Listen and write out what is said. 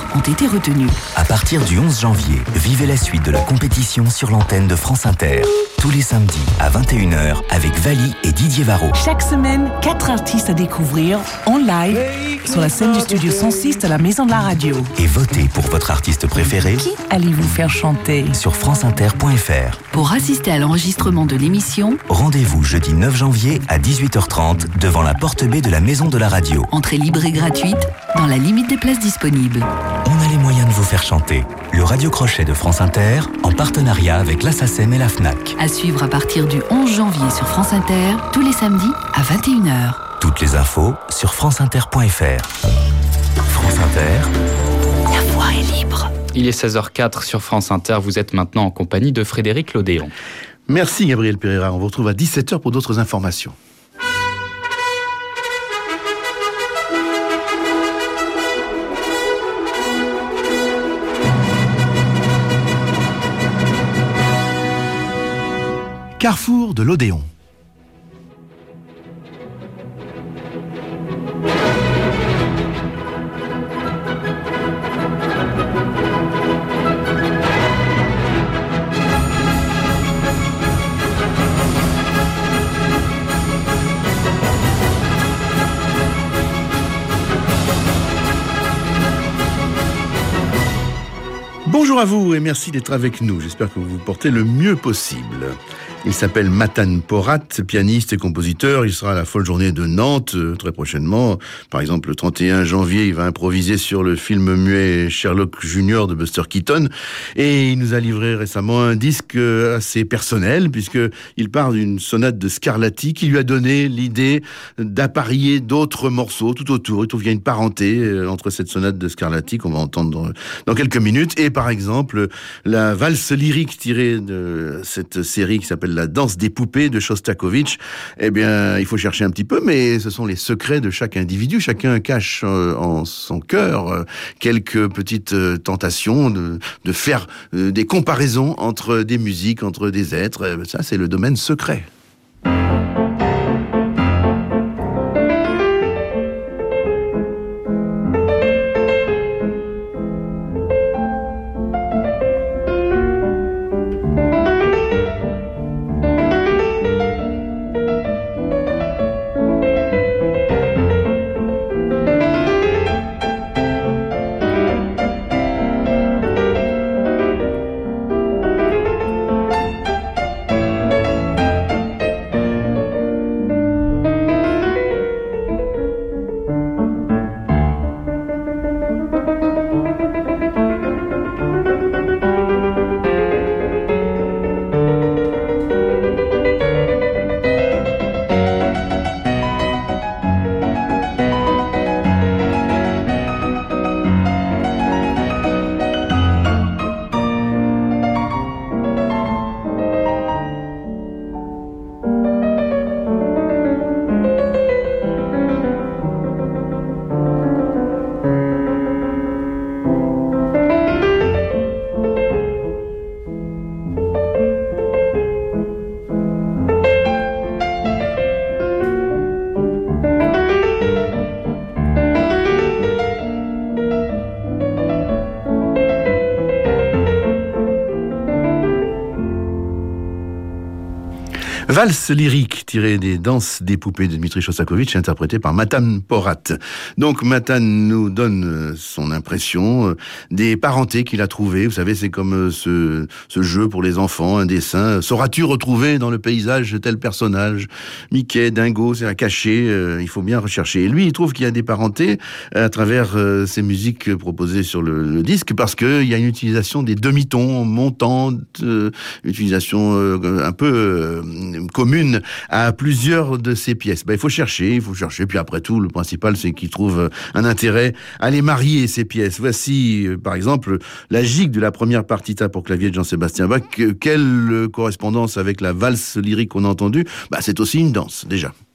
ont été retenus. À partir du 11 janvier, vivez la suite de la compétition sur l'antenne de France Inter. Tous les samedis à 21h avec Vali et Didier Varro. Chaque semaine, 4 artistes à découvrir en live sur la scène du studio 106 de la Maison de la Radio. Et votez pour votre artiste préféré. Qui allez-vous faire chanter sur franceinter.fr. Pour assister à l'enregistrement de l'émission, rendez-vous jeudi 9 janvier à 18h30 devant la porte B de la Maison de la Radio. Entrée libre et gratuite dans la limite des places disponibles. On a les moyens de vous faire chanter. Le Radio Crochet de France Inter en partenariat avec la SACEM et la FNAC. À suivre à partir du 11 janvier sur France Inter, tous les samedis à 21h. Toutes les infos sur franceinter.fr. France Inter, la voix est libre. Il est 16h04 sur France Inter. Vous êtes maintenant en compagnie de Frédéric Lodéon. Merci Gabriel Pereira. On vous retrouve à 17h pour d'autres informations. Carrefour de l'Odéon. Bonjour à vous et merci d'être avec nous. J'espère que vous vous portez le mieux possible. Il s'appelle Matan Porat, pianiste et compositeur. Il sera à la folle journée de Nantes très prochainement. Par exemple, le 31 janvier, il va improviser sur le film muet Sherlock Junior de Buster Keaton. Et il nous a livré récemment un disque assez personnel, puisqu'il part d'une sonate de Scarlatti qui lui a donné l'idée d'apparier d'autres morceaux tout autour. Il trouve qu'il y a une parenté entre cette sonate de Scarlatti qu'on va entendre dans quelques minutes et par exemple la valse lyrique tirée de cette série qui s'appelle La danse des poupées de Shostakovich. Eh bien, il faut chercher un petit peu, mais ce sont les secrets de chaque individu. Chacun cache en son cœur quelques petites tentations de faire des comparaisons entre des musiques, entre des êtres. Ça, c'est le domaine secret. Valse lyrique tirée des danses des poupées de Dmitri Shostakovich, interprétée par Matan Porat. Donc Matan nous donne son impression des parentés qu'il a trouvées. Vous savez, c'est comme ce jeu pour les enfants, un dessin. Sauras-tu retrouver dans le paysage tel personnage? Mickey, Dingo, c'est à cacher, il faut bien rechercher. Et lui, il trouve qu'il y a des parentés à travers ces musiques proposées sur le disque, parce qu'il y a une utilisation des demi-tons montants, utilisation un peu commune à plusieurs de ces pièces. Il faut chercher, puis après tout, le principal, c'est qu'il trouve un intérêt à les marier, ces pièces. Voici, par exemple, la gigue de la première partita pour clavier de Jean-Sébastien Bach. Quelle correspondance avec la valse lyrique qu'on a entendue? C'est aussi une danse, déjà.